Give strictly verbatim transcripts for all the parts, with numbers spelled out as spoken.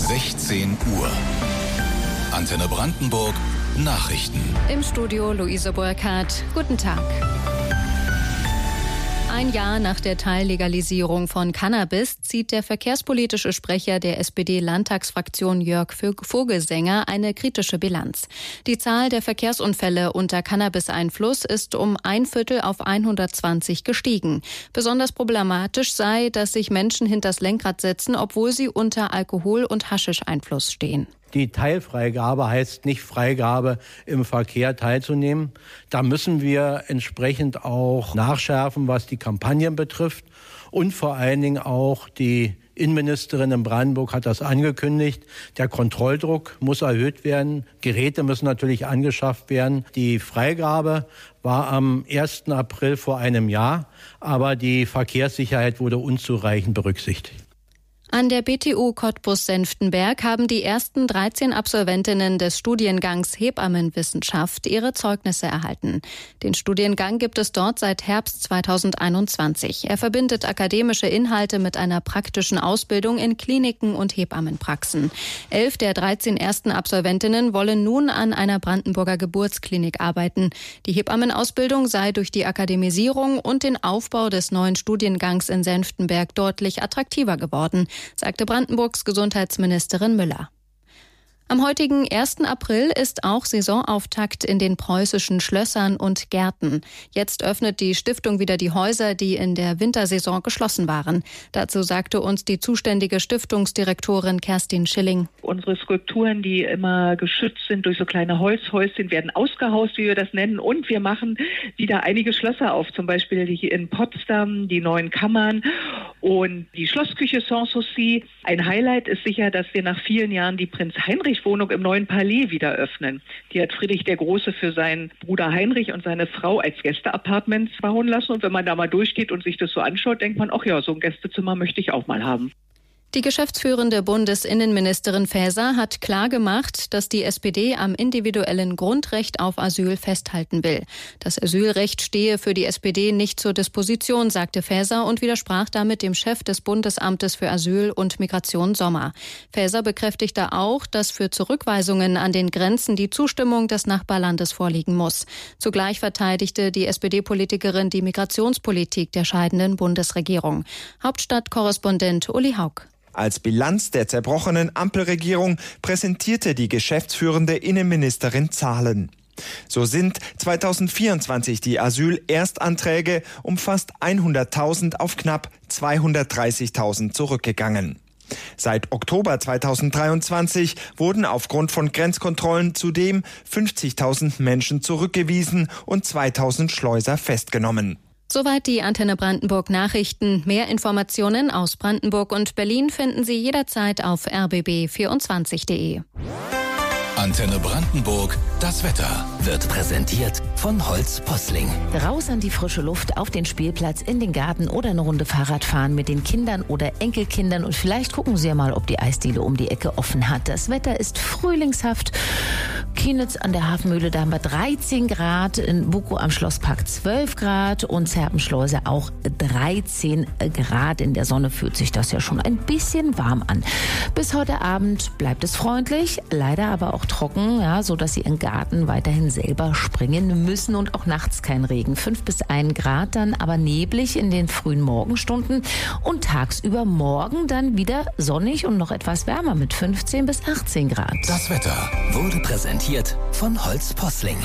sechzehn Uhr. Antenne Brandenburg Nachrichten. Im Studio Luise Burkhardt. Guten Tag. Ein Jahr nach der Teillegalisierung von Cannabis zieht der verkehrspolitische Sprecher der S P D-Landtagsfraktion Jörg Vogelsänger eine kritische Bilanz. Die Zahl der Verkehrsunfälle unter Cannabis-Einfluss ist um ein Viertel auf hundertzwanzig gestiegen. Besonders problematisch sei, dass sich Menschen hinters Lenkrad setzen, obwohl sie unter Alkohol- und Haschisch-Einfluss stehen. Die Teilfreigabe heißt nicht Freigabe, im Verkehr teilzunehmen. Da müssen wir entsprechend auch nachschärfen, was die Kampagnen betrifft. Und vor allen Dingen auch die Innenministerin in Brandenburg hat das angekündigt. Der Kontrolldruck muss erhöht werden. Geräte müssen natürlich angeschafft werden. Die Freigabe war am ersten April vor einem Jahr, aber die Verkehrssicherheit wurde unzureichend berücksichtigt. An der B T U Cottbus-Senftenberg haben die ersten dreizehn Absolventinnen des Studiengangs Hebammenwissenschaft ihre Zeugnisse erhalten. Den Studiengang gibt es dort seit Herbst zweitausendeinundzwanzig. Er verbindet akademische Inhalte mit einer praktischen Ausbildung in Kliniken und Hebammenpraxen. Elf der dreizehn ersten Absolventinnen wollen nun an einer Brandenburger Geburtsklinik arbeiten. Die Hebammenausbildung sei durch die Akademisierung und den Aufbau des neuen Studiengangs in Senftenberg deutlich attraktiver geworden, sagte Brandenburgs Gesundheitsministerin Müller. Am heutigen ersten April ist auch Saisonauftakt in den preußischen Schlössern und Gärten. Jetzt öffnet die Stiftung wieder die Häuser, die in der Wintersaison geschlossen waren. Dazu sagte uns die zuständige Stiftungsdirektorin Kerstin Schilling. Unsere Skulpturen, die immer geschützt sind durch so kleine Holzhäuschen, werden ausgehaust, wie wir das nennen. Und wir machen wieder einige Schlösser auf, zum Beispiel hier in Potsdam, die neuen Kammern und die Schlossküche Sanssouci. Ein Highlight ist sicher, dass wir nach vielen Jahren die Prinz-Heinrich-Wohnung im neuen Palais wieder öffnen. Die hat Friedrich der Große für seinen Bruder Heinrich und seine Frau als Gästeapartments bauen lassen. Und wenn man da mal durchgeht und sich das so anschaut, denkt man, ach ja, so ein Gästezimmer möchte ich auch mal haben. Die geschäftsführende Bundesinnenministerin Faeser hat klargemacht, dass die S P D am individuellen Grundrecht auf Asyl festhalten will. Das Asylrecht stehe für die S P D nicht zur Disposition, sagte Faeser und widersprach damit dem Chef des Bundesamtes für Asyl und Migration Sommer. Faeser bekräftigte auch, dass für Zurückweisungen an den Grenzen die Zustimmung des Nachbarlandes vorliegen muss. Zugleich verteidigte die S P D-Politikerin die Migrationspolitik der scheidenden Bundesregierung. Hauptstadtkorrespondent Uli Haug. Als Bilanz der zerbrochenen Ampelregierung präsentierte die geschäftsführende Innenministerin Zahlen. So sind zweitausendvierundzwanzig die Asylerstanträge um fast hunderttausend auf knapp zweihundertdreißigtausend zurückgegangen. Seit Oktober zweitausenddreiundzwanzig wurden aufgrund von Grenzkontrollen zudem fünfzigtausend Menschen zurückgewiesen und zweitausend Schleuser festgenommen. Soweit die Antenne Brandenburg Nachrichten. Mehr Informationen aus Brandenburg und Berlin finden Sie jederzeit auf r b b vierundzwanzig punkt de. Antenne Brandenburg, das Wetter wird präsentiert von Holz Posling. Raus an die frische Luft, auf den Spielplatz, in den Garten oder eine Runde Fahrrad fahren mit den Kindern oder Enkelkindern. Und vielleicht gucken Sie ja mal, ob die Eisdiele um die Ecke offen hat. Das Wetter ist frühlingshaft. Kienitz an der Hafenmühle, da haben wir dreizehn Grad, in Bukow am Schlosspark zwölf Grad und Zerpenschleuse auch dreizehn Grad. In der Sonne fühlt sich das ja schon ein bisschen warm an. Bis heute Abend bleibt es freundlich, leider aber auch trocken, ja, so dass Sie im Garten weiterhin selber springen müssen und auch nachts kein Regen. fünf bis ein Grad, dann aber neblig in den frühen Morgenstunden und tagsüber morgen dann wieder sonnig und noch etwas wärmer mit fünfzehn bis achtzehn Grad. Das Wetter wurde präsentiert von Holz Posling.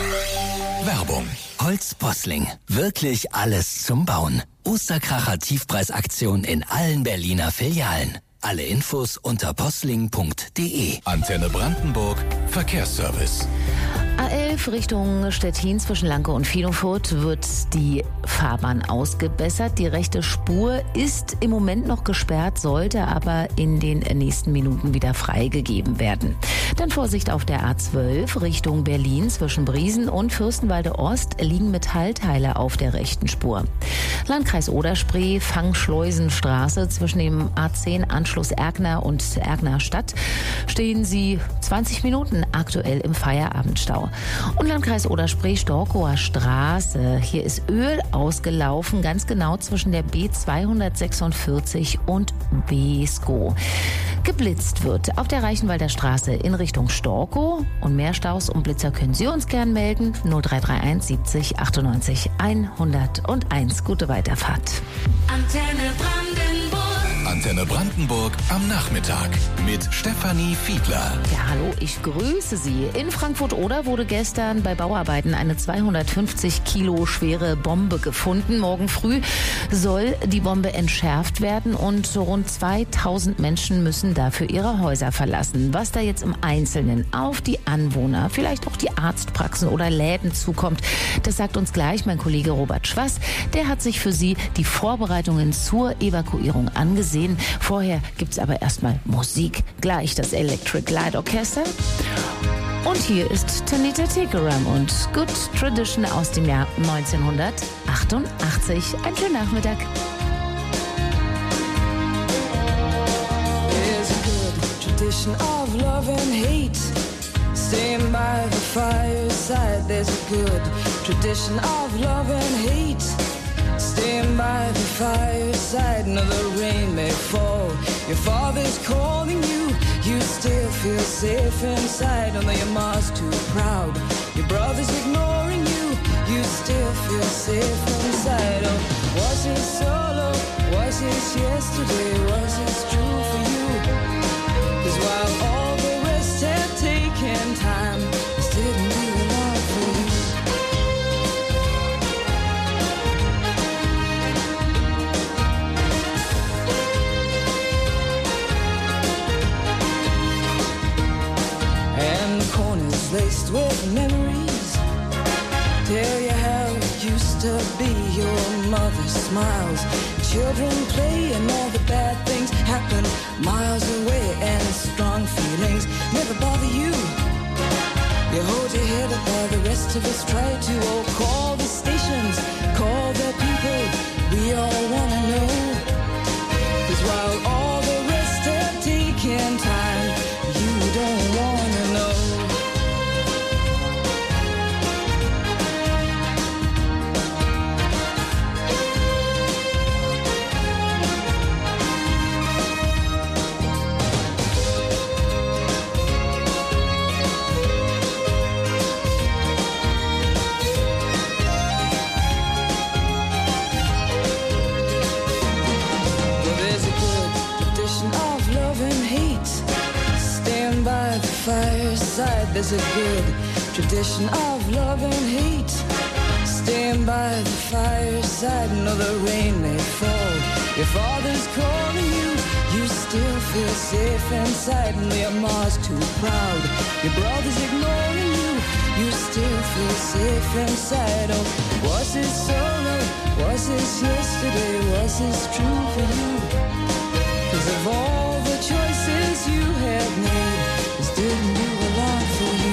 Werbung. Holz Posling. Wirklich alles zum Bauen. Osterkracher Tiefpreisaktion in allen Berliner Filialen. Alle Infos unter posling punkt de. Antenne Brandenburg Verkehrsservice. A elf Richtung Stettin zwischen Lanke und Filofurt wird die Fahrbahn ausgebessert. Die rechte Spur ist im Moment noch gesperrt, sollte aber in den nächsten Minuten wieder freigegeben werden. Dann Vorsicht auf der A zwölf Richtung Berlin zwischen Briesen und Fürstenwalde Ost liegen Metallteile auf der rechten Spur. Landkreis Oder-Spree, Fangschleusenstraße zwischen dem A zehn Anschluss Erkner und Erkner Stadt stehen Sie zwanzig Minuten aktuell im Feierabendstau. Und Landkreis Oder-Spree, Storkower Straße. Hier ist Öl ausgelaufen, ganz genau zwischen der B zweihundertsechsundvierzig und Beeskow. Geblitzt wird auf der Reichenwalder Straße in Richtung Storkow. Und mehr Staus und Blitzer können Sie uns gern melden. null drei drei eins siebzig achtundneunzig hunderteins. Gute Weiterfahrt. Antenne Brandenburg. Antenne Brandenburg am Nachmittag mit Stefanie Fiedler. Ja, hallo, ich grüße Sie. In Frankfurt-Oder wurde gestern bei Bauarbeiten eine zweihundertfünfzig Kilo schwere Bombe gefunden. Morgen früh soll die Bombe entschärft werden und rund zweitausend Menschen müssen dafür ihre Häuser verlassen. Was da jetzt im Einzelnen auf die Anwohner, vielleicht auch die Arztpraxen oder Läden zukommt, das sagt uns gleich mein Kollege Robert Schwass. Der hat sich für Sie die Vorbereitungen zur Evakuierung angesehen. Vorher gibt's aber erstmal Musik. Gleich das Electric Light Orchester. Und hier ist Tanita Tikaram und Good Tradition aus dem Jahr neunzehnhundertachtundachtzig. Einen schönen Nachmittag. There's a good tradition of love and hate. Staying by the fireside. There's a good tradition of love and hate. Staying by the fireside, no, the rain may fall. Your father's calling you, you still feel safe inside. Although your mom's too proud, your brother's ignoring you, you still feel safe inside. Oh, was it solo? Was it yesterday? Was it true for you? 'Cause while all the rest had taken time, this didn't do a lot for you. Laced with memories, tell you how it used to be. Your mother smiles, children play, and all the bad things happen miles away. And strong feelings never bother you. You hold your head up while the rest of us try to. Oh, call the stations, call the people, we all wanna know. 'Cause while all the rest have taken time, you don't wanna know. Fireside, there's a good tradition of love and hate. Staying by the fireside, no, the rain may fall. Your father's calling you, you still feel safe inside. And your mom's too proud, your brother's ignoring you, you still feel safe inside. Oh, was it solo? Was this yesterday? Was this true for you? 'Cause of all the choices you have made, this didn't do a lot for you.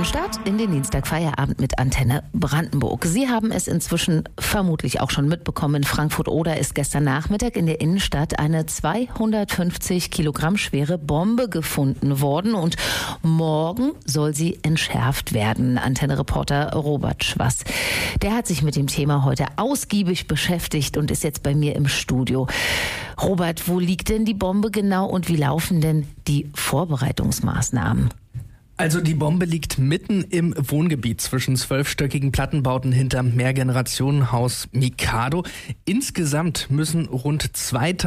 Start in den Dienstagfeierabend mit Antenne Brandenburg. Sie haben es inzwischen vermutlich auch schon mitbekommen. In Frankfurt-Oder ist gestern Nachmittag in der Innenstadt eine zweihundertfünfzig Kilogramm schwere Bombe gefunden worden und morgen soll sie entschärft werden. Antenne-Reporter Robert Schwass, der hat sich mit dem Thema heute ausgiebig beschäftigt und ist jetzt bei mir im Studio. Robert, wo liegt denn die Bombe genau und wie laufen denn die Vorbereitungsmaßnahmen? Also die Bombe liegt mitten im Wohngebiet zwischen zwölfstöckigen Plattenbauten hinterm Mehrgenerationenhaus Mikado. Insgesamt müssen rund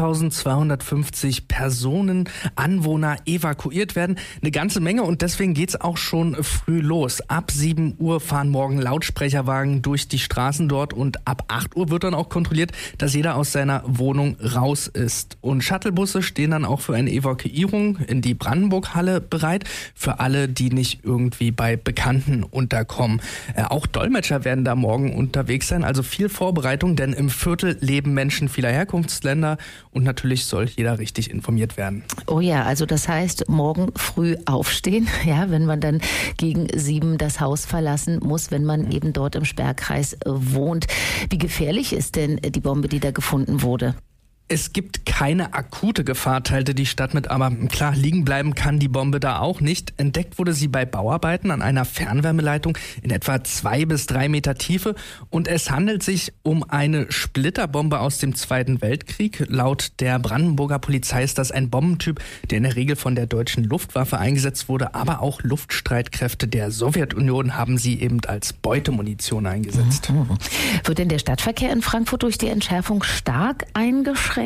zweitausendzweihundertfünfzig Personen, Anwohner evakuiert werden. Eine ganze Menge und deswegen geht's auch schon früh los. Ab sieben Uhr fahren morgen Lautsprecherwagen durch die Straßen dort und ab acht Uhr wird dann auch kontrolliert, dass jeder aus seiner Wohnung raus ist. Und Shuttlebusse stehen dann auch für eine Evakuierung in die Brandenburg-Halle bereit. Für alle, die nicht irgendwie bei Bekannten unterkommen. Äh, auch Dolmetscher werden da morgen unterwegs sein, also viel Vorbereitung, denn im Viertel leben Menschen vieler Herkunftsländer und natürlich soll jeder richtig informiert werden. Oh ja, also das heißt, morgen früh aufstehen, ja, wenn man dann gegen sieben das Haus verlassen muss, wenn man eben dort im Sperrkreis äh, wohnt. Wie gefährlich ist denn die Bombe, die da gefunden wurde? Es gibt keine akute Gefahr, teilte die Stadt mit, aber klar, liegen bleiben kann die Bombe da auch nicht. Entdeckt wurde sie bei Bauarbeiten an einer Fernwärmeleitung in etwa zwei bis drei Meter Tiefe und es handelt sich um eine Splitterbombe aus dem Zweiten Weltkrieg. Laut der Brandenburger Polizei ist das ein Bombentyp, der in der Regel von der deutschen Luftwaffe eingesetzt wurde, aber auch Luftstreitkräfte der Sowjetunion haben sie eben als Beutemunition eingesetzt. Mhm. Wird denn der Stadtverkehr in Frankfurt durch die Entschärfung stark eingeschränkt?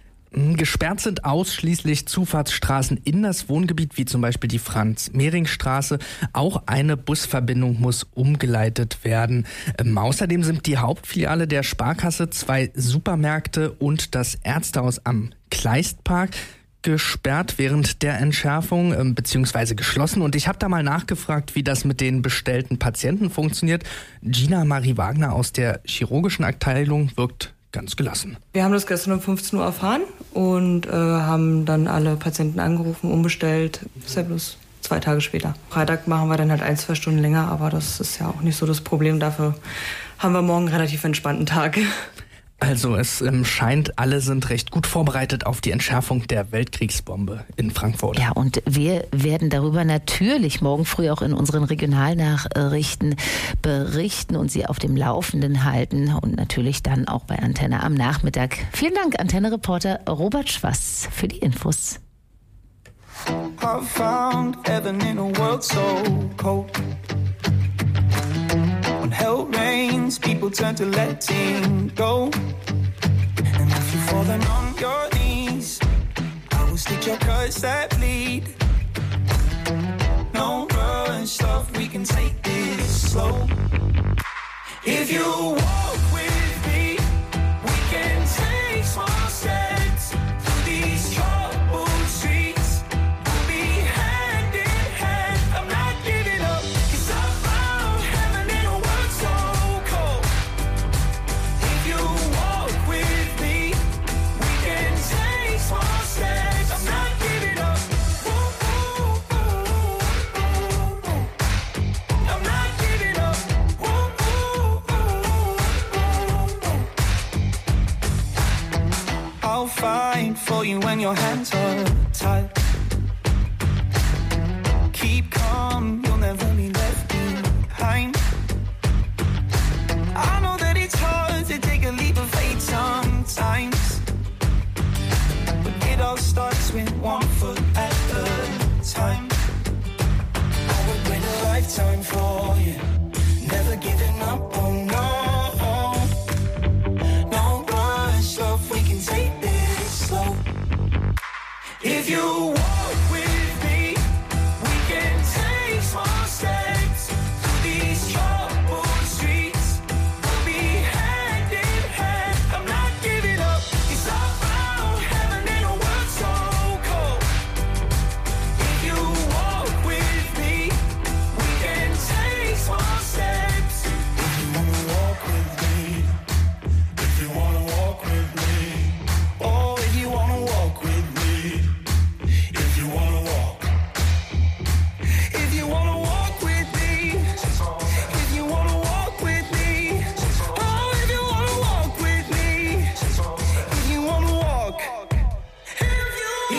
Gesperrt sind ausschließlich Zufahrtsstraßen in das Wohngebiet, wie zum Beispiel die Franz-Mehring-Straße. Auch eine Busverbindung muss umgeleitet werden. Ähm, außerdem sind die Hauptfiliale der Sparkasse, zwei Supermärkte und das Ärztehaus am Kleistpark gesperrt während der Entschärfung ähm, beziehungsweise geschlossen. Und ich habe da mal nachgefragt, wie das mit den bestellten Patienten funktioniert. Gina Marie Wagner aus der chirurgischen Abteilung wirkt ganz gelassen. Wir haben das gestern um fünfzehn Uhr erfahren und äh, haben dann alle Patienten angerufen, umbestellt. Das ist ja bloß zwei Tage später. Freitag machen wir dann halt ein, zwei Stunden länger, aber das ist ja auch nicht so das Problem. Dafür haben wir morgen einen relativ entspannten Tag. Also es ähm, scheint, alle sind recht gut vorbereitet auf die Entschärfung der Weltkriegsbombe in Frankfurt. Ja, und wir werden darüber natürlich morgen früh auch in unseren Regionalnachrichten berichten und Sie auf dem Laufenden halten und natürlich dann auch bei Antenne am Nachmittag. Vielen Dank, Antenne-Reporter Robert Schwass, für die Infos. I found heaven in a world so cold. When hell rains, people turn to letting go. And if you're falling on your knees, I will stitch your cuts that bleed. No rush, love, we can take this slow. If you walk with me, we can take small steps through these troubled streets. We'll be hand in hand, I'm not giving up. Cause I found heaven in a world so cold. If you walk with me, we can take small steps, I'm not giving up. Ooh, ooh, ooh, ooh, ooh. I'm not giving up. Ooh, ooh, ooh, ooh, ooh. I'll fight for you when your hands are tied. Keep calm, you'll never be left behind. I know that it's hard to take a leap of faith sometimes, but it all starts with one foot at a time. I would wait a lifetime for you, never giving up, oh no. No rush, love, we can take this slow. If you walk with me, we can take small steps through these troubled streets. We'll be hand in hand, I'm not giving up. Cause I found heaven in a world so cold. If you walk with me, we can take small steps. If you wanna walk with me, if you wanna walk with me, oh, if you wanna walk with me, if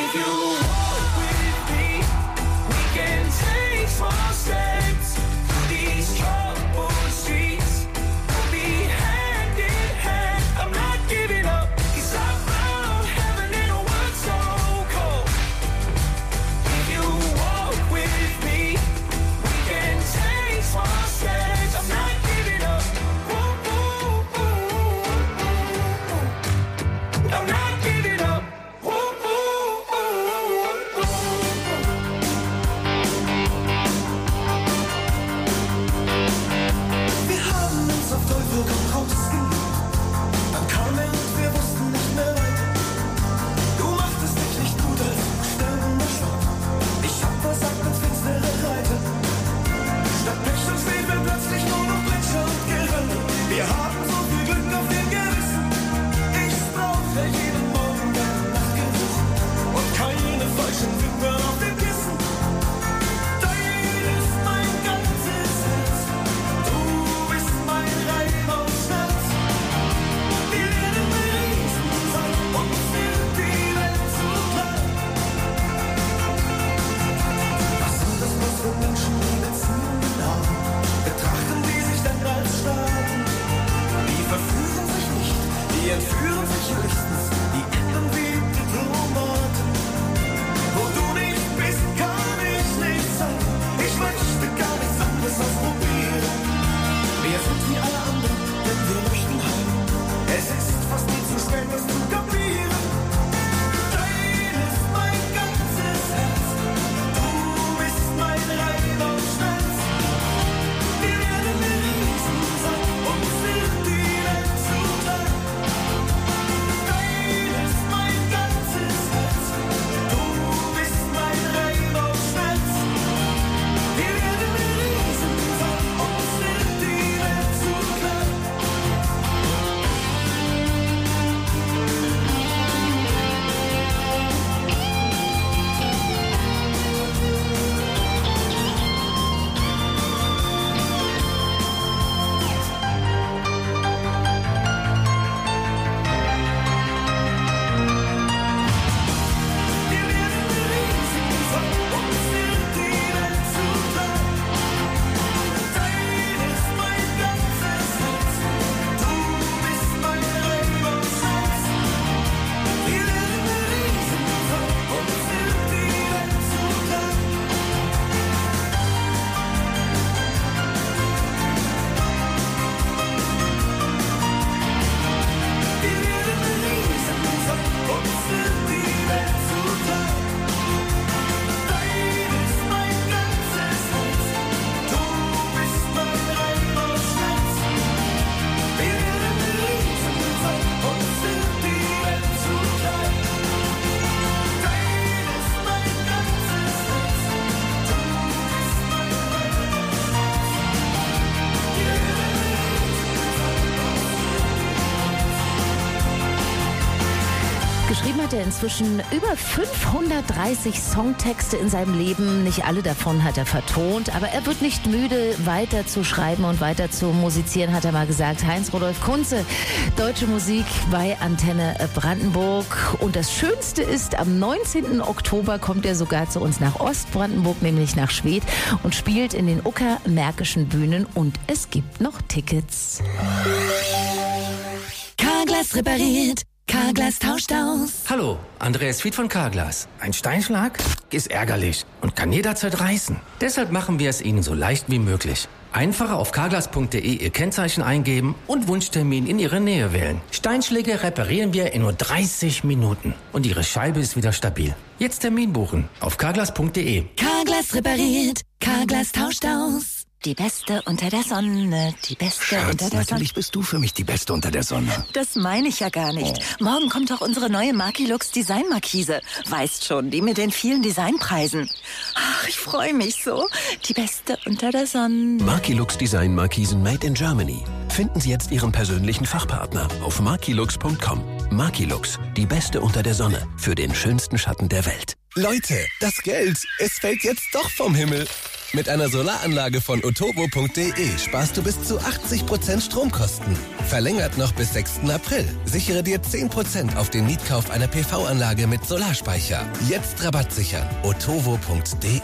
If you walk with me, we can take small steps through these troubled streets. We'll be hand in hand. I'm not giving up, 'cause I found heaven in a world so cold. If you walk with me, we can take small steps. I'm not giving up. Ooh, ooh, ooh, ooh. I'm not giving up. Ooh, ooh, ooh, ooh, ooh. Wir haben uns auf Teufel komm raus geliebt. Dann kam er und wir wussten nicht mehr weiter. Du machtest dich nicht gut als sterbender Schwamm. Ich hab versagt als finstere Reiter. Statt Pech und Schwefel plötzlich nur noch Gletscher und Gerölle. Wir haben so viel Glück auf dem Gewissen. Ich brauche jeden Morgen dein Nachtgeruch und keine falschen Finger auf dem Kissen. Dein ist mein ganzes Herz. Du bist mein Reim aus Schmerz. Wir werden Riesen sein und sind die Welt zu klein. Was sind das bloß für Menschen, die Beziehungen haben? Betrachten die sich dann als Staaten? Die verführen sich nicht, die entführen sich höchstens, die enden wie Diplomaten. Wo du nicht bist, kann ich nicht sein. Ich möchte gar nichts anderes ausprobieren. Wir sind wie alle anderen, denn wir möchten heim. Es ist fast nie zu spät, das zu kapieren. Dein ist mein ganzes Herz. Du bist mein Reim aus Schmerz. Wir werden Riesen sein und sind die Welt zu klein. Dein ist mein ganzes Herz. Du bist mein Reim aus Schmerz. Wir werden Riesen sein und sind die Welt zu klein. Wir werden Riesen sein und sind die Welt zu klein. Dein ist mein ganzes Herz. Du bist mein Reim aus Schmerz. Wir werden Riesen sein und sind die Welt zu klein. Wir werden Riesen sein und sind die Welt zu klein. Dein ist mein ganzes Herz. Du bist mein Reim aus Schmerz. Wir werden Riesen sein und sind die Welt zu klein. Dein ist mein ganzes Herz. Du bist mein Reim aus Schmerz. Wir werden Geschrieben hat er inzwischen über fünfhundertdreißig Songtexte in seinem Leben. Nicht alle davon hat er vertont, aber er wird nicht müde, weiter zu schreiben und weiter zu musizieren, hat er mal gesagt. Heinz-Rudolf Kunze, deutsche Musik bei Antenne Brandenburg. Und das Schönste ist, am neunzehnten Oktober kommt er sogar zu uns nach Ostbrandenburg, nämlich nach Schwedt, und spielt in den Uckermärkischen Bühnen. Und es gibt noch Tickets. Carglass repariert. Carglass tauscht aus. Hallo, Andreas Fied von Carglass. Ein Steinschlag ist ärgerlich und kann jederzeit reißen. Deshalb machen wir es Ihnen so leicht wie möglich. Einfacher auf carglass punkt de Ihr Kennzeichen eingeben und Wunschtermin in Ihre Nähe wählen. Steinschläge reparieren wir in nur dreißig Minuten und Ihre Scheibe ist wieder stabil. Jetzt Termin buchen auf carglass punkt de. Carglass repariert. Carglass tauscht aus. Die Beste unter der Sonne, die Beste Schatz, unter der Sonne. natürlich bist du für mich die Beste unter der Sonne. Das meine ich ja gar nicht. Oh. Morgen kommt doch unsere neue Markilux Designmarkise. Weißt schon, die mit den vielen Designpreisen. Ach, ich freue mich so. Die Beste unter der Sonne. Markilux Design Markisen made in Germany. Finden Sie jetzt Ihren persönlichen Fachpartner auf markilux punkt com. Markilux, die Beste unter der Sonne für den schönsten Schatten der Welt. Leute, das Geld, es fällt jetzt doch vom Himmel. Mit einer Solaranlage von otovo punkt de sparst du bis zu achtzig Prozent Stromkosten. Verlängert noch bis sechsten April. Sichere dir zehn Prozent auf den Mietkauf einer P V-Anlage mit Solarspeicher. Jetzt Rabatt sichern. otovo punkt de.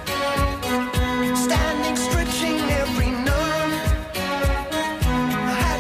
Standing, stretching every nerve. I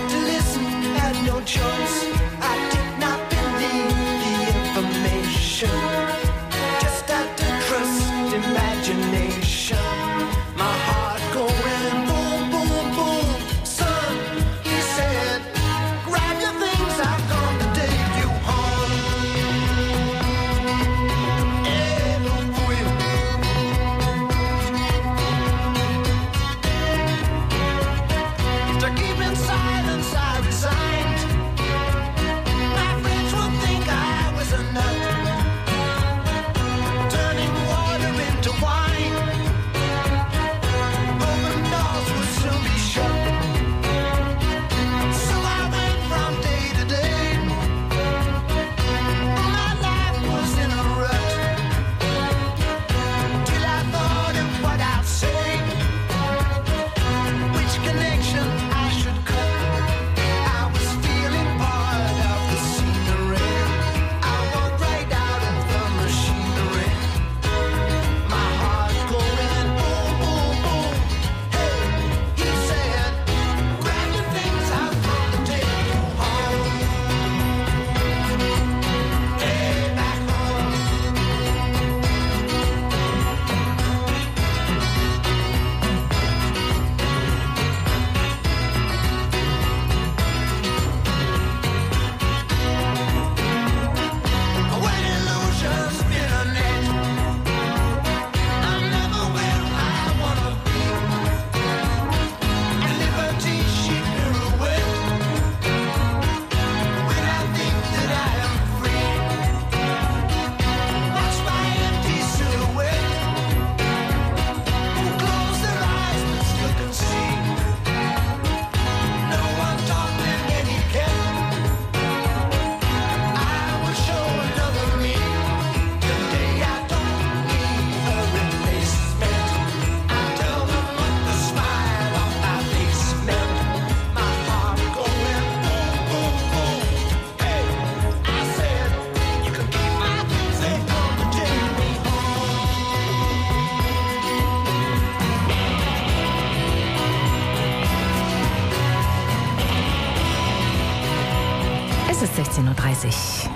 Es ist sechzehn Uhr dreißig.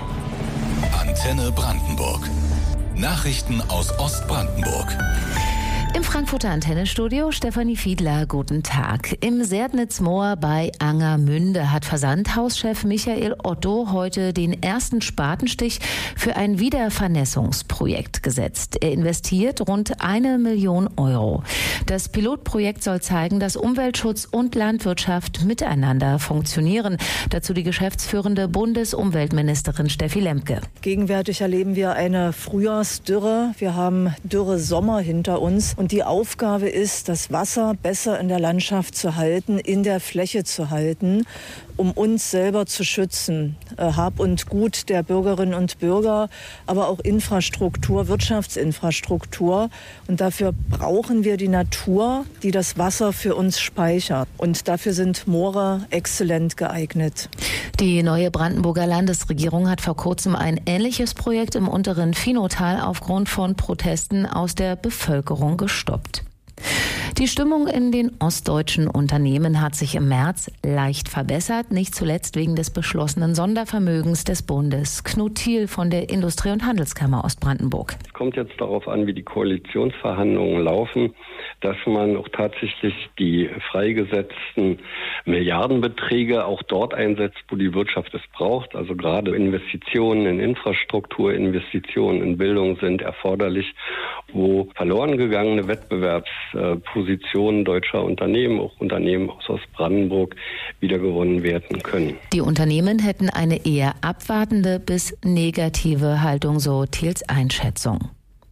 Antenne Brandenburg. Nachrichten aus Ostbrandenburg. Im Frankfurter Antennestudio Stefanie Fiedler, guten Tag. Im Serdnitzmoor bei Angermünde hat Versandhauschef Michael Otto heute den ersten Spatenstich für ein Wiedervernässungsprojekt gesetzt. Er investiert rund eine Million Euro. Das Pilotprojekt soll zeigen, dass Umweltschutz und Landwirtschaft miteinander funktionieren. Dazu die geschäftsführende Bundesumweltministerin Steffi Lemke. Gegenwärtig erleben wir eine Frühjahrsdürre. Wir haben dürre Sommer hinter uns. Und die Aufgabe ist, das Wasser besser in der Landschaft zu halten, in der Fläche zu halten, um uns selber zu schützen. Hab und Gut der Bürgerinnen und Bürger, aber auch Infrastruktur, Wirtschaftsinfrastruktur. Und dafür brauchen wir die Natur, die das Wasser für uns speichert. Und dafür sind Moore exzellent geeignet. Die neue Brandenburger Landesregierung hat vor kurzem ein ähnliches Projekt im unteren Finotal aufgrund von Protesten aus der Bevölkerung gestoppt. Die Stimmung in den ostdeutschen Unternehmen hat sich im März leicht verbessert, nicht zuletzt wegen des beschlossenen Sondervermögens des Bundes. Knut Thiel von der Industrie- und Handelskammer Ostbrandenburg. Es kommt jetzt darauf an, wie die Koalitionsverhandlungen laufen, dass man auch tatsächlich die freigesetzten Milliardenbeträge auch dort einsetzt, wo die Wirtschaft es braucht. Also gerade Investitionen in Infrastruktur, Investitionen in Bildung sind erforderlich, wo verloren gegangene Wettbewerbspositionen deutscher Unternehmen, auch Unternehmen aus Ostbrandenburg, wiedergewonnen werden können. Die Unternehmen hätten eine eher abwartende bis negative Haltung, so Thiels Einschätzung.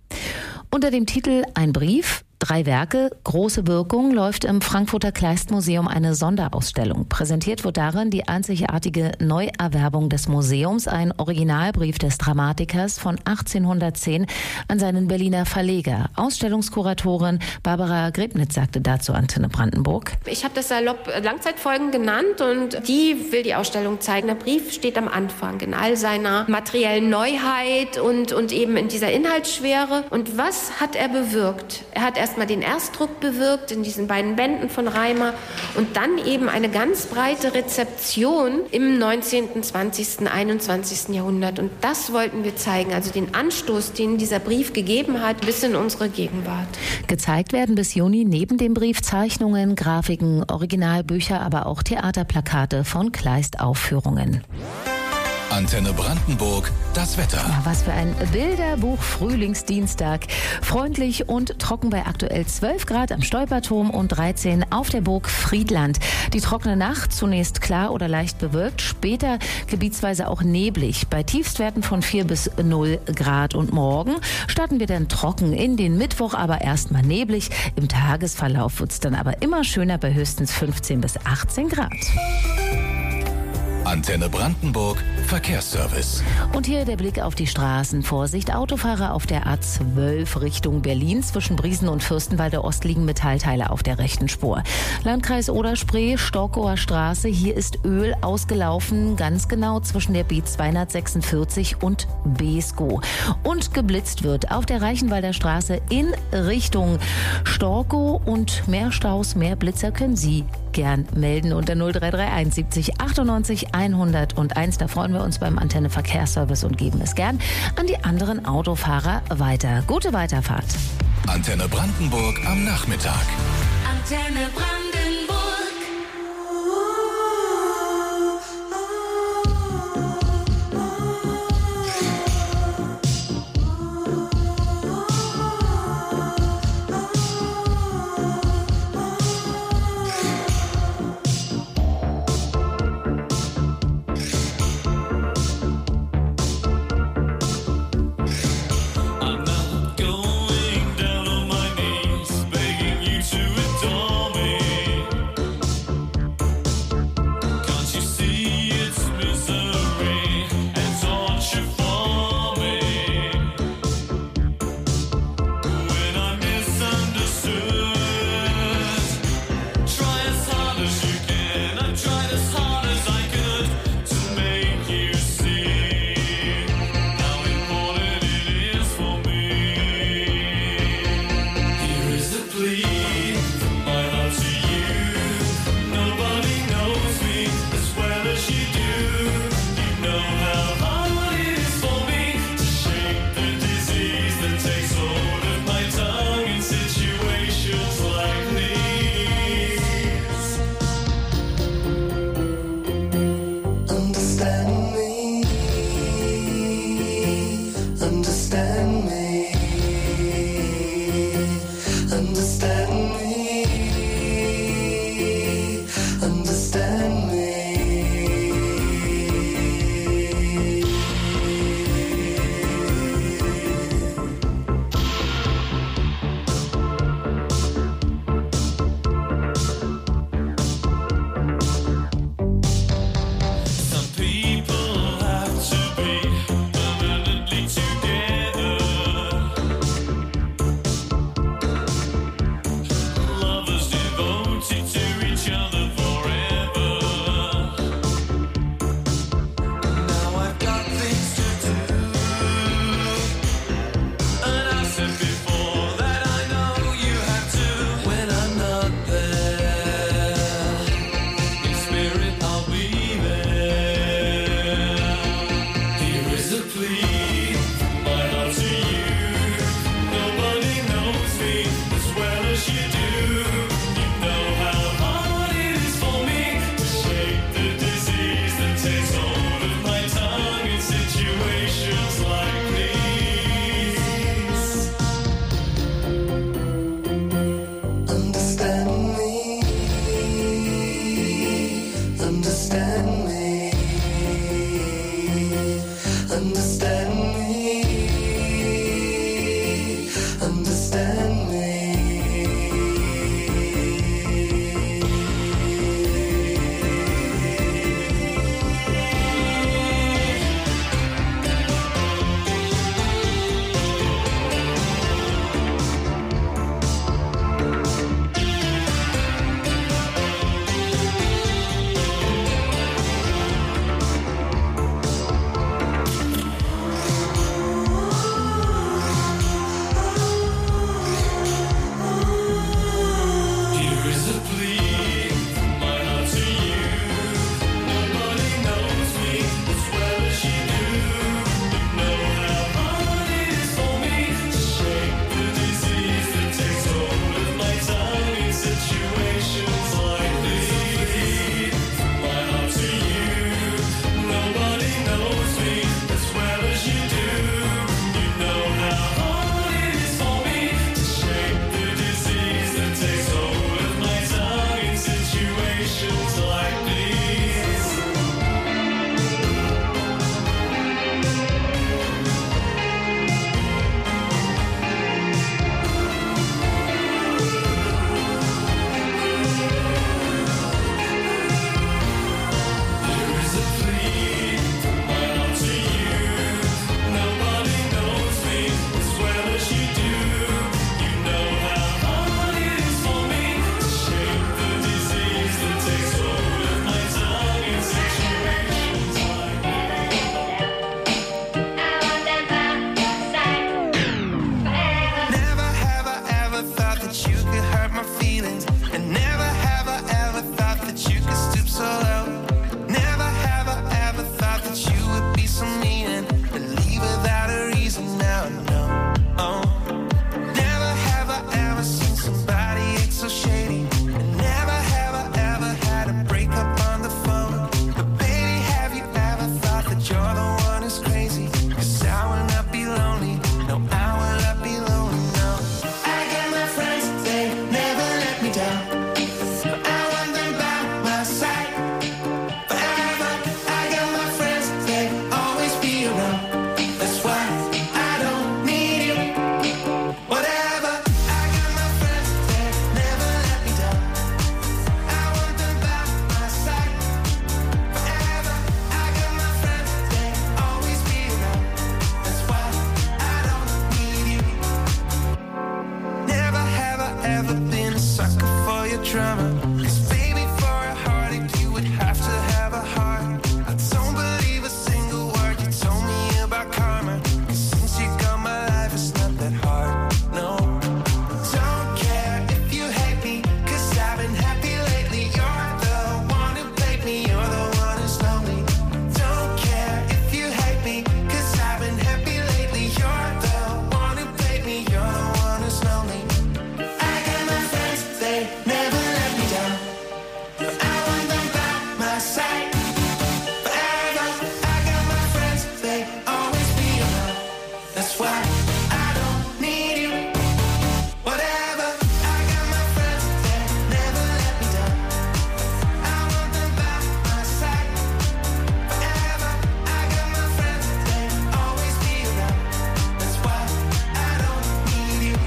Unter dem Titel Ein Brief, drei Werke, große Wirkung läuft im Frankfurter Kleist-Museum eine Sonderausstellung. Präsentiert wird darin die einzigartige Neuerwerbung des Museums, ein Originalbrief des Dramatikers von achtzehnhundertzehn an seinen Berliner Verleger. Ausstellungskuratorin Barbara Grebnitz sagte dazu Antenne Brandenburg. Ich habe das salopp Langzeitfolgen genannt und die will die Ausstellung zeigen. Der Brief steht am Anfang in all seiner materiellen Neuheit und, und eben in dieser Inhaltsschwere. Und was hat er bewirkt? Er hat erst erstmal den Erstdruck bewirkt in diesen beiden Bänden von Reimer und dann eben eine ganz breite Rezeption im neunzehnten, zwanzigsten, einundzwanzigsten Jahrhundert. Und das wollten wir zeigen, also den Anstoß, den dieser Brief gegeben hat, bis in unsere Gegenwart. Gezeigt werden bis Juni neben dem Brief Zeichnungen, Grafiken, Originalbücher, aber auch Theaterplakate von Kleist-Aufführungen. Antenne Brandenburg, das Wetter. Ja, was für ein Bilderbuch Frühlingsdienstag. Freundlich und trocken bei aktuell zwölf Grad am Stolperturm und dreizehn auf der Burg Friedland. Die trockene Nacht zunächst klar oder leicht bewölkt, später gebietsweise auch neblig. Bei Tiefstwerten von vier bis null Grad. Und morgen starten wir dann trocken in den Mittwoch, aber erstmal neblig. Im Tagesverlauf wird es dann aber immer schöner bei höchstens fünfzehn bis achtzehn Grad. Antenne Brandenburg, Verkehrsservice. Und hier der Blick auf die Straßen. Vorsicht, Autofahrer auf der A zwölf Richtung Berlin. Zwischen Briesen und Fürstenwalder Ost liegen Metallteile auf der rechten Spur. Landkreis Oder-Spree, Storkower Straße. Hier ist Öl ausgelaufen, ganz genau zwischen der B zweihundertsechsundvierzig und Beeskow. Und geblitzt wird auf der Reichenwalder Straße in Richtung Storkow. Und mehr Staus, mehr Blitzer können Sie gern melden unter null drei drei eins siebzig achtundneunzig hunderteins. Da freuen wir uns beim Antenne Verkehrsservice und geben es gern an die anderen Autofahrer weiter. Gute Weiterfahrt. Antenne Brandenburg am Nachmittag. Antenne Brandenburg. I'm not going down on my knees, begging you to adore me. karma. 'Cause baby, for a heartache, you would have to have a heart. I don't believe a single word you told me about karma. 'Cause since you got my life, it's not that hard, no. Don't care if you hate me, 'cause I've been happy lately. You're the one who played me, you're the one who's lonely. Don't care if you hate me, 'cause I've been happy lately. You're the one who played me, you're the one who's lonely. I got my friends, they never let me down. No, I want them by my side forever. I got my friends, they always be around. That's why I don't need you. Whatever. I got my friends, they never let me down. I want them by my side forever. I got my friends, they always be around. That's why I don't need you.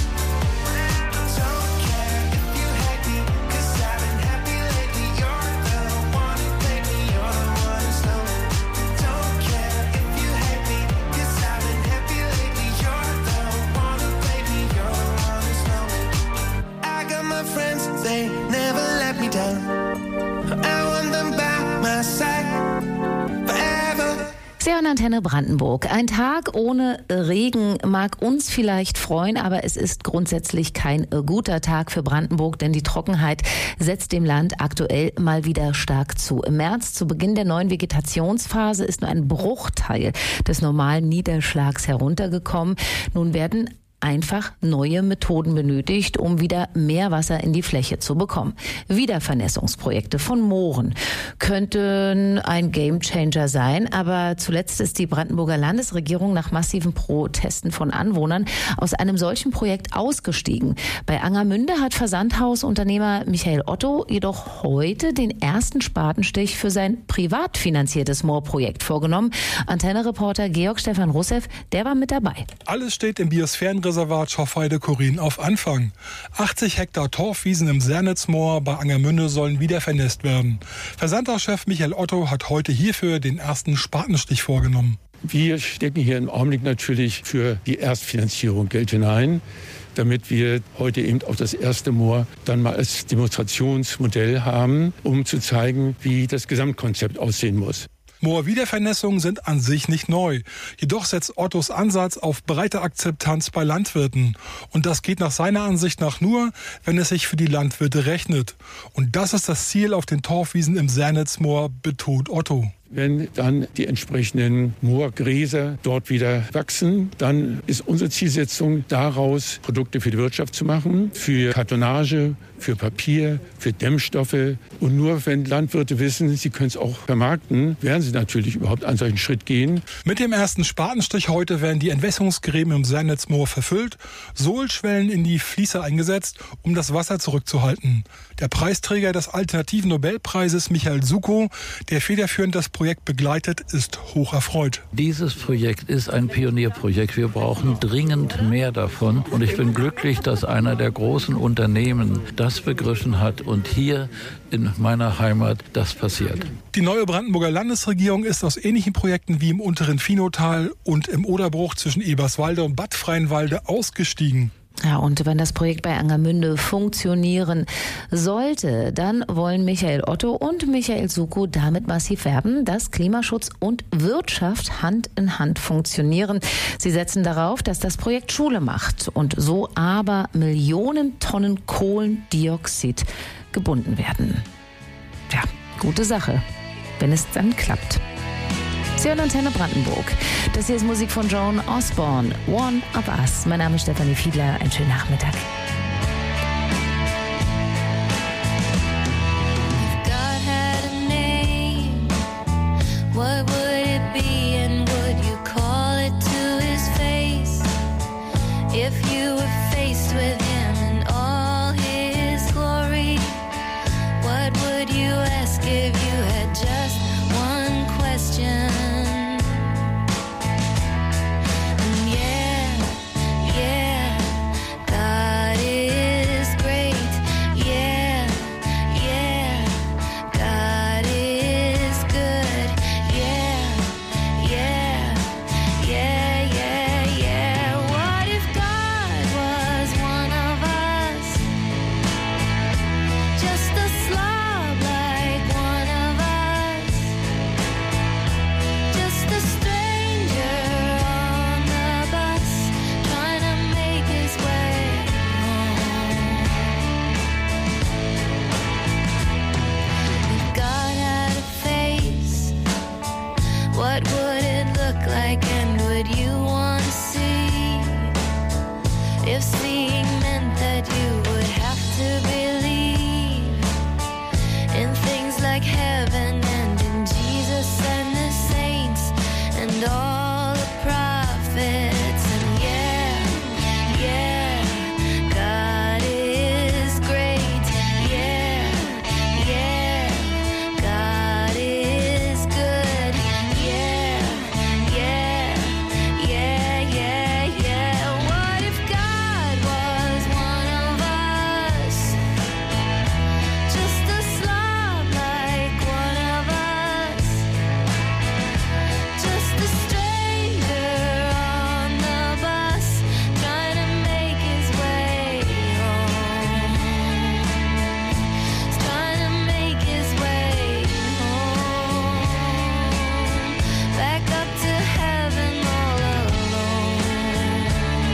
Don't care if you hate me, 'cause I've been happy lately. You're the one who played me, you're the one who's lonely. Don't care if you hate me, 'cause I've been happy lately. You're the one who played me, you're the one who's lonely. I got my friends, they never let me down. I want them by my side forever. Sie hören Antenne Brandenburg. Ein Tag ohne Regen mag uns vielleicht freuen, aber es ist grundsätzlich kein guter Tag für Brandenburg, denn die Trockenheit setzt dem Land aktuell mal wieder stark zu. Im März, zu Beginn der neuen Vegetationsphase, ist nur ein Bruchteil des normalen Niederschlags heruntergekommen. Nun werden einfach neue Methoden benötigt, um wieder mehr Wasser in die Fläche zu bekommen. Wiedervernässungsprojekte von Mooren könnten ein Gamechanger sein, aber zuletzt ist die Brandenburger Landesregierung nach massiven Protesten von Anwohnern aus einem solchen Projekt ausgestiegen. Bei Angermünde hat Versandhausunternehmer Michael Otto jedoch heute den ersten Spatenstich für sein privat finanziertes Moorprojekt vorgenommen. Antenne-Reporter Georg Stefan Russev, der war mit dabei. Alles steht im Biosphärenreservat Schorfheide-Chorin auf Anfang. achtzig Hektar Torfwiesen im Sernitzmoor bei Angermünde sollen wieder vernässt werden. Versandhauschef Michael Otto hat heute hierfür den ersten Spatenstich vorgenommen. Wir stecken hier im Augenblick natürlich für die Erstfinanzierung Geld hinein, damit wir heute eben auch das erste Moor dann mal als Demonstrationsmodell haben, um zu zeigen, wie das Gesamtkonzept aussehen muss. Moorwiedervernässungen sind an sich nicht neu. Jedoch setzt Ottos Ansatz auf breite Akzeptanz bei Landwirten. Und das geht nach seiner Ansicht nach nur, wenn es sich für die Landwirte rechnet. Und das ist das Ziel auf den Torfwiesen im Sernitzmoor, betont Otto. Wenn dann die entsprechenden Moorgräser dort wieder wachsen, dann ist unsere Zielsetzung daraus, Produkte für die Wirtschaft zu machen, für Kartonage, für Papier, für Dämmstoffe. Und nur wenn Landwirte wissen, sie können es auch vermarkten, werden sie natürlich überhaupt einen solchen Schritt gehen. Mit dem ersten Spatenstich heute werden die Entwässerungsgräben im Sernitzmoor verfüllt, Sohlschwellen in die Fließe eingesetzt, um das Wasser zurückzuhalten. Der Preisträger des alternativen Nobelpreises, Michael Suko, der federführend das Projekt begleitet, ist hoch erfreut. Dieses Projekt ist ein Pionierprojekt. Wir brauchen dringend mehr davon. Und ich bin glücklich, dass einer der großen Unternehmen das begriffen hat und hier in meiner Heimat das passiert. Die neue Brandenburger Landesregierung ist aus ähnlichen Projekten wie im unteren Finotal und im Oderbruch zwischen Eberswalde und Bad Freienwalde ausgestiegen. Ja, und wenn das Projekt bei Angermünde funktionieren sollte, dann wollen Michael Otto und Michael Suko damit massiv werben, dass Klimaschutz und Wirtschaft Hand in Hand funktionieren. Sie setzen darauf, dass das Projekt Schule macht und so aber Millionen Tonnen Kohlendioxid gebunden werden. Ja, gute Sache, wenn es dann klappt. Sie hören Antenne Brandenburg. Das hier ist Musik von Joan Osborne, One of Us. Mein Name ist Stefanie Fiedler. Einen schönen Nachmittag. What would it be and would you call it to his face if you were faced with him in all his glory? What would you ask if you had just one question? And yeah, yeah, God like heaven and in Jesus and the saints and all the prophets. And yeah, yeah, God is great. Yeah, yeah, God is good. Yeah, yeah, yeah, yeah, yeah. What if God was one of us? Just a slob like one of us. Just a stranger on the bus trying to make his way home. He's trying to make his way home. Back up to heaven all alone.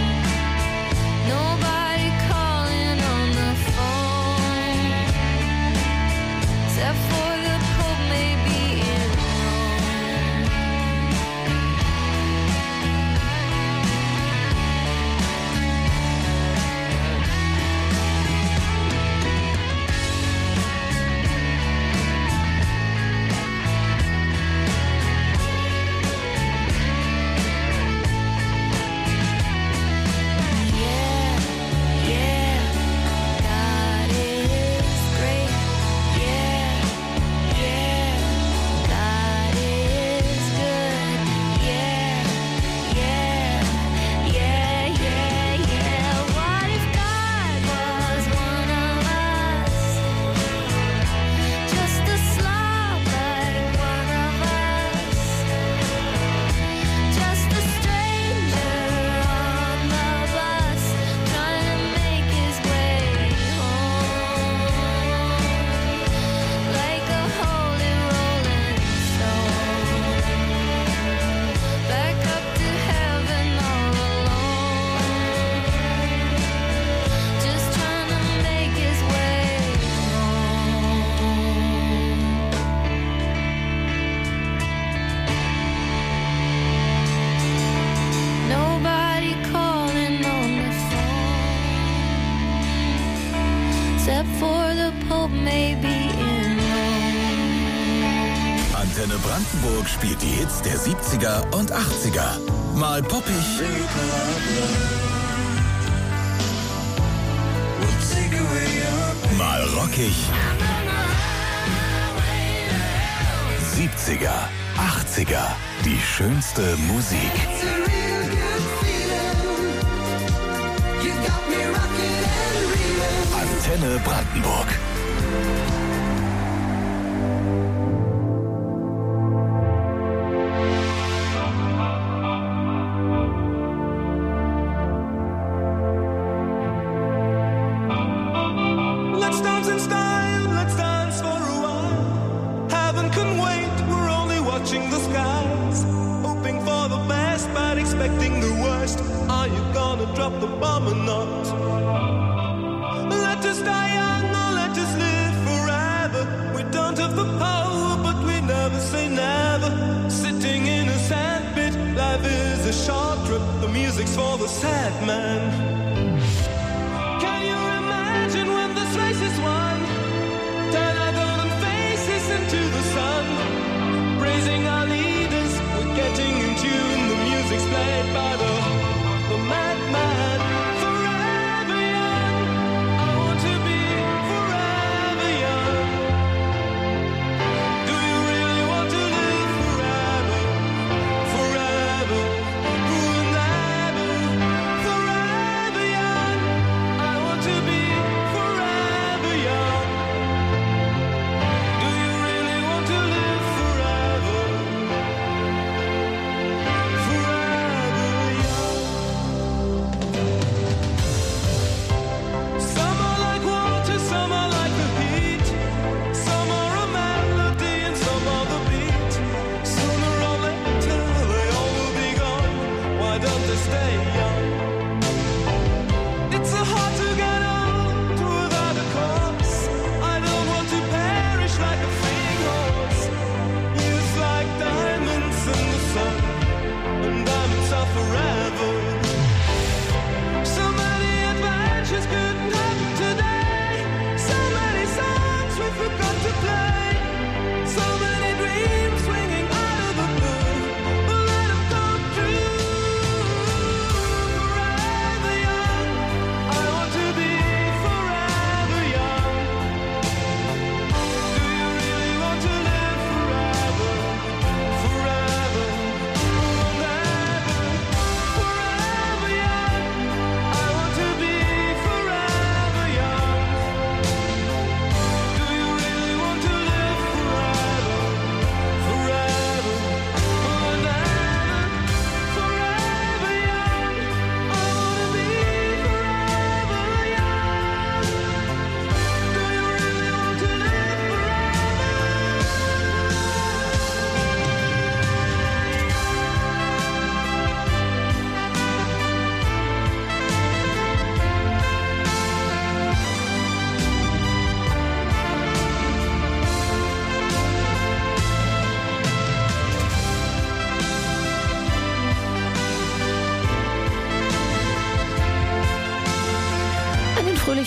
Nobody calling on the phone except for the Pope maybe in Rome. Yeah, yeah, God is great. Yeah, yeah, God is good. Yeah, yeah, yeah, yeah, yeah. What if God was one of us? Just a slob like one of us. Just a stranger on the bus trying to make his way home. Like a holy rolling stone. Back up to heaven all alone. Just trying to make his way home. Nobody calling on the phone except for the Pope maybe in Rome. Antenne Brandenburg spielt die Hits der siebziger und achtziger. Mal poppig, mal rockig. siebziger, achtziger, die schönste Musik. Antenne Brandenburg. Let's dance in style, let's dance for a while. Heaven can wait, we're only watching the skies. Hoping for the best, but expecting the worst. Are you gonna drop the bomb or not? Let us die young or let us live forever. We don't have the power, but we never say never. Sitting in a sandpit, life is a short trip. The music's for the sad man. Can you imagine when this race is won? Turn our golden faces into the sun. Praising our leaders, we're getting in tune. The music's played by the, the madman. Forever young, I want to be forever young. Do you really want to live forever? Forever, forever, forever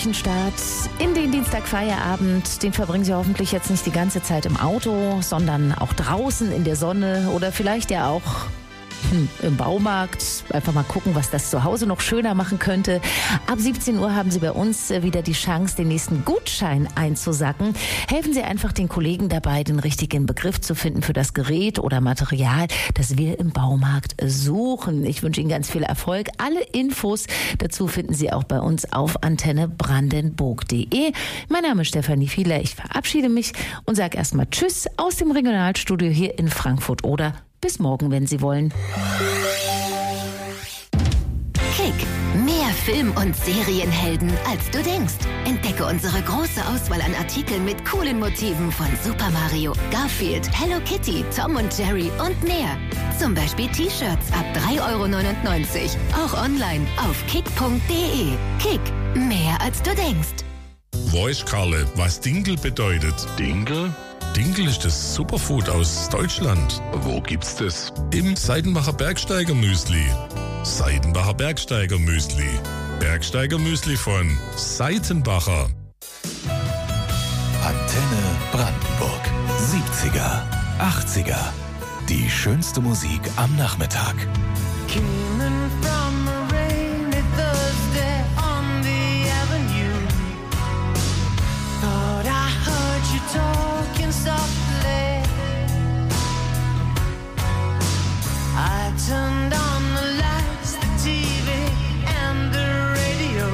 fröhlichen Start in den Dienstagfeierabend. Den verbringen Sie hoffentlich jetzt nicht die ganze Zeit im Auto, sondern auch draußen in der Sonne oder vielleicht ja auch hm, im Baumarkt. Einfach mal gucken, was das zu Hause noch schöner machen könnte. Ab siebzehn Uhr haben Sie bei uns wieder die Chance, den nächsten Gutschein einzusacken. Helfen Sie einfach den Kollegen dabei, den richtigen Begriff zu finden für das Gerät oder Material, das wir im Baumarkt suchen. Ich wünsche Ihnen ganz viel Erfolg. Alle Infos dazu finden Sie auch bei uns auf antenne brandenburg punkt de. Mein Name ist Stefanie Fiedler. Ich verabschiede mich und sage erstmal Tschüss aus dem Regionalstudio hier in Frankfurt oder bis morgen, wenn Sie wollen. Kick. Mehr Film- und Serienhelden, als du denkst. Entdecke unsere große Auswahl an Artikeln mit coolen Motiven von Super Mario, Garfield, Hello Kitty, Tom und Jerry und mehr. Zum Beispiel T-Shirts ab drei Euro neunundneunzig. Auch online auf kick punkt de. Kick. Mehr als du denkst. Weiß Karle, was Dinkel bedeutet? Dinkel? Dinkel ist das Superfood aus Deutschland. Wo gibt's das? Im Seidenbacher Bergsteiger Müsli. Seidenbacher Bergsteiger Müsli. Bergsteiger Müsli von Seitenbacher. Antenne Brandenburg. siebziger, achtziger. Die schönste Musik am Nachmittag. I turned on the lights, the T V, and the radio.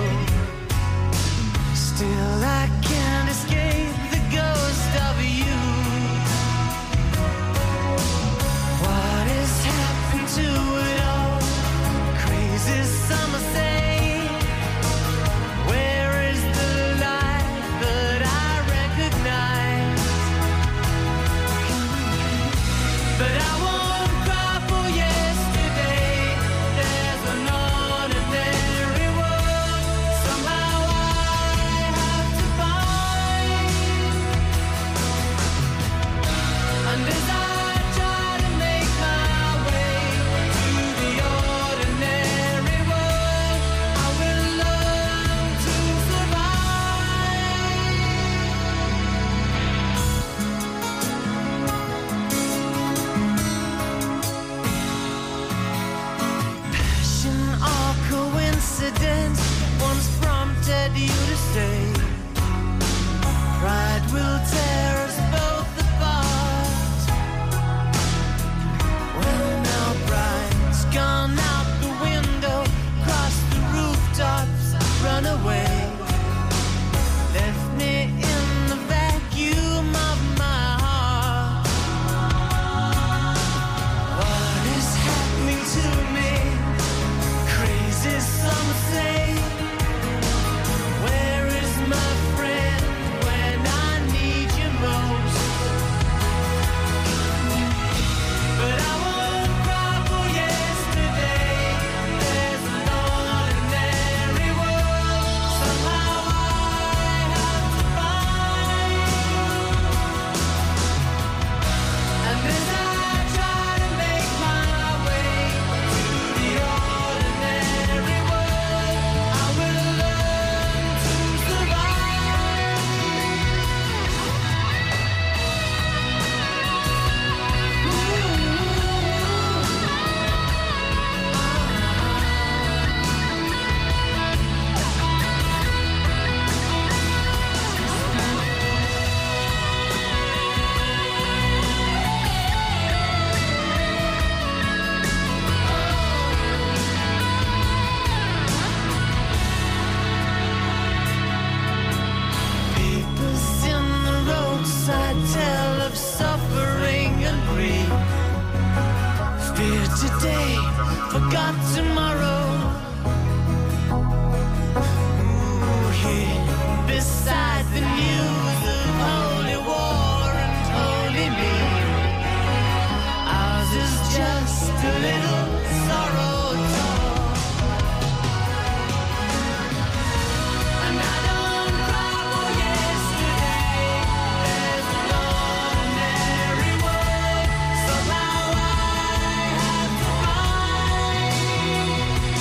Still I can't escape the ghost of you. What has happened to it all? Crazy summer say, where is the light that I recognize? But I won't. Once prompted you to stay. Pride will tear us both apart. Well, now pride's gone out the window, crossed the rooftops, run away. Left me in the vacuum of my heart. What is happening to me? Crazy some say. Where is my friend when I need you most? But I won't cry for yesterday. There's an ordinary world somehow I have to find. And as I try to make my way to the ordinary world, I will learn to survive. Papers in the roadside tell of suffering and grief. Fear today, forgot tomorrow. Ooh, here beside the news of holy war and holy me. Ours is just a little sorrow talk. And I don't cry for yesterday. There's an ordinary world somehow I have to find.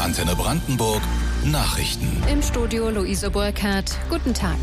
Antenne Brandenburg Nachrichten. Im Studio Luise Burkhardt. Guten Tag.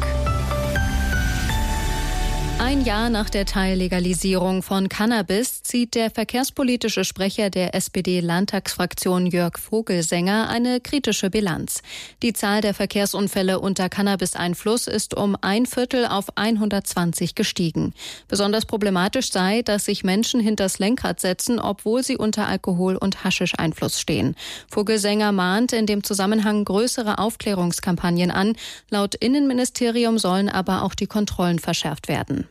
Ein Jahr nach der Teillegalisierung von Cannabis zieht der verkehrspolitische Sprecher der S P D-Landtagsfraktion Jörg Vogelsänger eine kritische Bilanz. Die Zahl der Verkehrsunfälle unter Cannabis-Einfluss ist um ein Viertel auf hundertzwanzig gestiegen. Besonders problematisch sei, dass sich Menschen hinters Lenkrad setzen, obwohl sie unter Alkohol- und Haschisch-Einfluss stehen. Vogelsänger mahnt in dem Zusammenhang größere Aufklärungskampagnen an. Laut Innenministerium sollen aber auch die Kontrollen verschärft werden.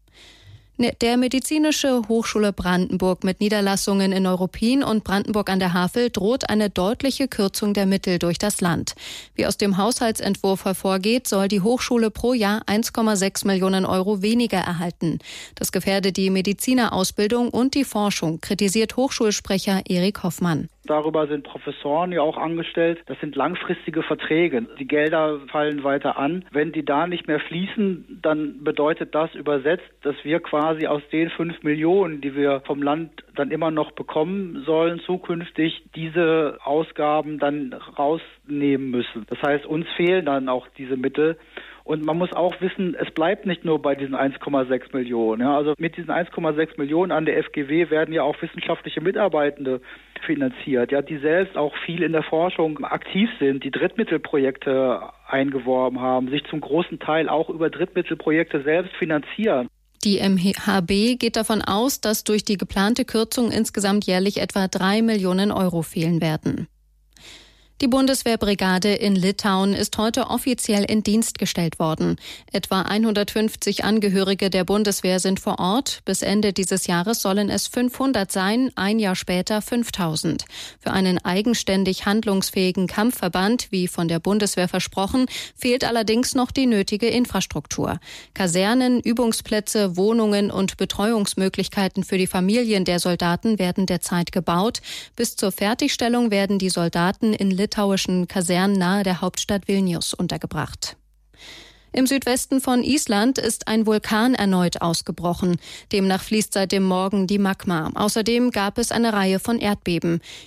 Der Medizinische Hochschule Brandenburg mit Niederlassungen in Neuruppin und Brandenburg an der Havel droht eine deutliche Kürzung der Mittel durch das Land. Wie aus dem Haushaltsentwurf hervorgeht, soll die Hochschule pro Jahr eins Komma sechs Millionen Euro weniger erhalten. Das gefährde die Medizinerausbildung und die Forschung, kritisiert Hochschulsprecher Erik Hoffmann. Darüber sind Professoren ja auch angestellt. Das sind langfristige Verträge. Die Gelder fallen weiter an. Wenn die da nicht mehr fließen, dann bedeutet das übersetzt, dass wir quasi aus den fünf Millionen, die wir vom Land dann immer noch bekommen sollen, zukünftig diese Ausgaben dann rausnehmen müssen. Das heißt, uns fehlen dann auch diese Mittel. Und man muss auch wissen, es bleibt nicht nur bei diesen eins Komma sechs Millionen. Ja, also mit diesen eins Komma sechs Millionen an der F G W werden ja auch wissenschaftliche Mitarbeitende finanziert, ja, die selbst auch viel in der Forschung aktiv sind, die Drittmittelprojekte eingeworben haben, sich zum großen Teil auch über Drittmittelprojekte selbst finanzieren. Die M H B geht davon aus, dass durch die geplante Kürzung insgesamt jährlich etwa drei Millionen Euro fehlen werden. Die Bundeswehrbrigade in Litauen ist heute offiziell in Dienst gestellt worden. Etwa hundertfünfzig Angehörige der Bundeswehr sind vor Ort. Bis Ende dieses Jahres sollen es fünfhundert sein, ein Jahr später fünftausend. Für einen eigenständig handlungsfähigen Kampfverband, wie von der Bundeswehr versprochen, fehlt allerdings noch die nötige Infrastruktur. Kasernen, Übungsplätze, Wohnungen und Betreuungsmöglichkeiten für die Familien der Soldaten werden derzeit gebaut. Bis zur Fertigstellung werden die Soldaten in litauischen Kasernen nahe der Hauptstadt Vilnius untergebracht. Im Südwesten von Island ist ein Vulkan erneut ausgebrochen. Demnach fließt seit dem Morgen die Magma. Außerdem gab es eine Reihe von Erdbeben.